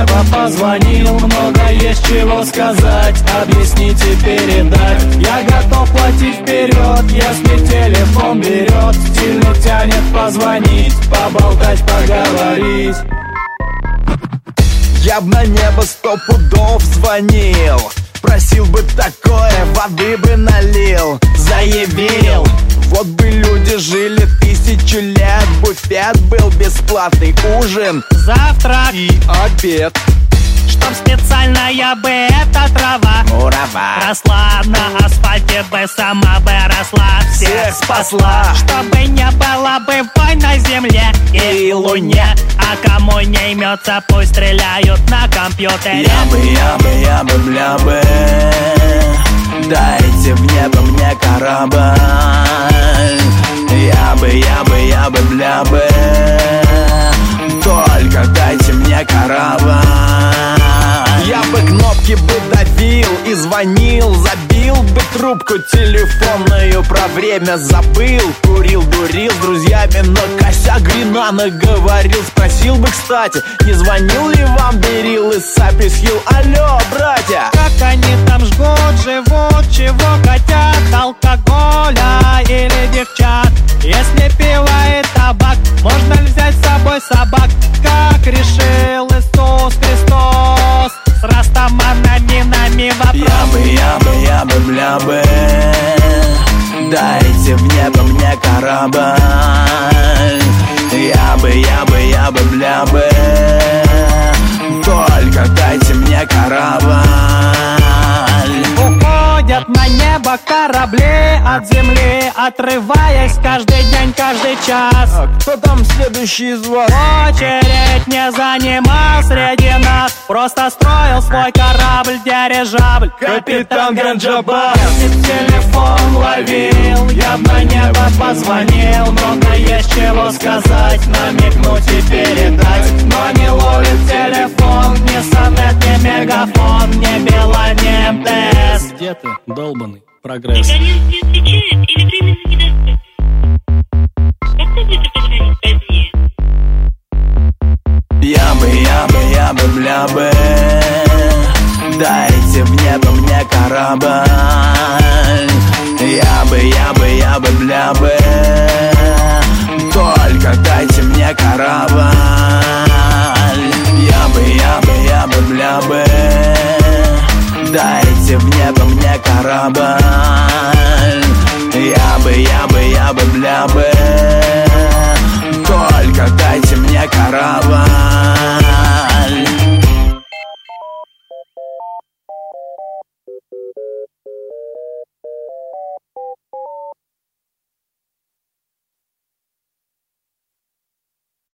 небо позвонил. Много есть чего сказать, объяснить и передать. Я готов платить вперед, если телефон берет. Сильно тянет позвонить, поболтать, поговорить. Я б на небо 100 пудов звонил, просил бы такое, воды бы налил. Заявил, вот бы люди жили 1000 лет. Буфет был бесплатный, ужин, завтрак и обед. Чтоб специальная бы эта трава мурава росла на асфальте бы, сама бы росла, всех спасла. Чтобы не было бы войн на земле и луне. А кому не имется, пусть стреляют на компьютере. Я бы, бля бы, дайте в небо мне корабль. Я бы, бля бы, только дайте мне корабль. Я бы кнопки бы давил и звонил, забил бы трубку телефонную, про время забыл. Курил, дурил с друзьями, но косяк грина наговорил. Спросил бы, кстати, не звонил ли вам Берил из Cypress Hill? Алло, братья! Как они там жгут, живут, чего хотят? Алкоголя или девчат? Если пиво и табак, можно ли взять с собой собак? Как решил Иисус Христос с растаманами нами вопрос? Я бы, бля бы, дайте в небо мне корабль. Я бы, бля бы, только дайте мне корабль. Уходят на небо корабли от земли, отрываясь каждый день, каждый час. Кто там следующий из вас? Очередь не занимал среди нас, просто строил свой корабль, дирижабль. Капитан Ганджабас. Если телефон ловил, я б на небо позвонил. Много есть чего сказать, намекнуть и передать. Но не ловит телефон, ни сонет, ни мегафон, ни Билайн, ни МТС. Где ты, долбанный прогресс? Наконец не отвечает или временно не достает? Попробуйте позвонить позднее. Я бы, бля бы, дайте в небо мне корабль. Я бы, бля бы, только дайте мне корабль. Я бы, бля бы, дайте в небо мне корабль. Я бы, бля бы, только дайте мне корабль.